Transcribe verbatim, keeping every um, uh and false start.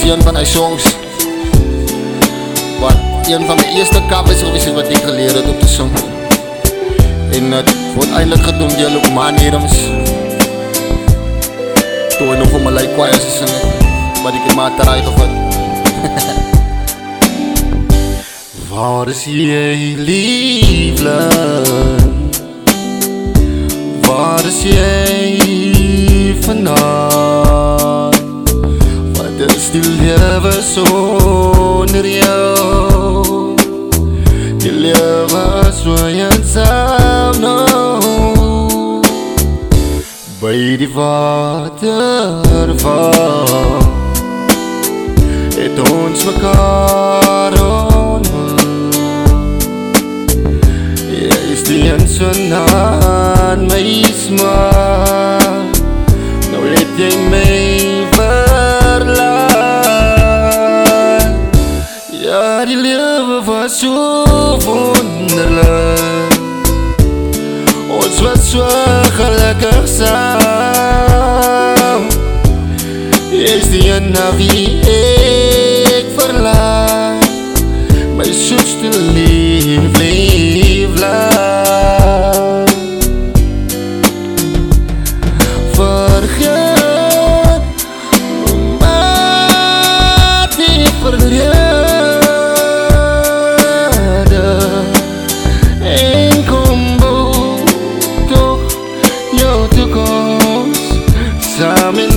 is een van die songs wat een van my eerste covers gewees het wat ek geleer het om te sing. En het word eindelijk gedoen deur Lukman Adams. Toe hy nog om my like choirs te sing het, wat ek het maar te raai gevat. Waar is jy, liefling? Waar is jy vandaan? Wat is die lewe sonder jou? Die lewe so eensaam nou. By die waterval het ons mekaar ontmoet. Jy is die een aan my smaak. Nou het jy my verlaat. Ja, die lewe was so wonderlik. Ons was so gelukkig saam. Jy is die een na wie ek verlaat. My soetste lief, lief laat. Vergeet maar die verlede en kom bouw toch jou toekomst samen